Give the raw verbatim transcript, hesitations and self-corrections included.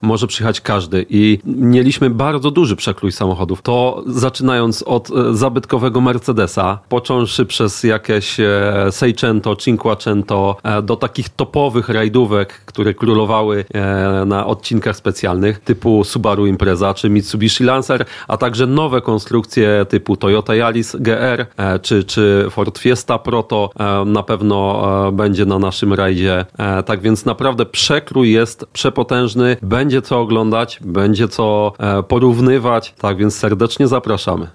może przyjechać każdy i mieliśmy bardzo duży przekrój samochodów. To zaczynając od zabytkowego Mercedesa, począwszy przez jakieś Seicento, Cinquecento, do takich topowych rajdówek, które królowały na odcinkach specjalnych typu Subaru Impreza czy Mitsubishi Lancer, a także nowe konstrukcje typu Toyota Yaris G R czy, czy Ford Fiesta Proto na pewno będzie na naszym rajdzie. Tak więc naprawdę przekrój jest przepotężny, będzie co oglądać, będzie co porównywać, tak więc serdecznie zapraszamy.